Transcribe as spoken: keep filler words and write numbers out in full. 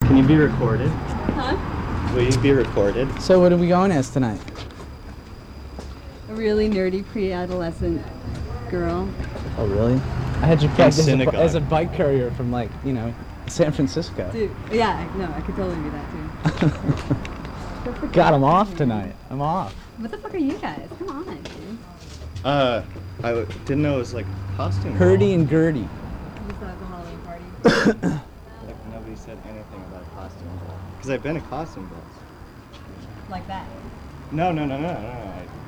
Can you be recorded? Huh? Will you be recorded? So what are we going as tonight? A really nerdy pre-adolescent girl. Oh, really? I had you pegged as a, synagogue. as a bike courier from, like, you know, San Francisco. Dude, yeah, no, I could totally do that too. God, I'm off tonight. I'm off. What the fuck are you guys? Come on, dude. Uh, I w- didn't know it was like a costume. Hurdy ball. and Gurdy. You saw the Halloween party. Like nobody said anything about costume ball. Because I've been a costume ball. Like that. No, no, no, no, no, no. I,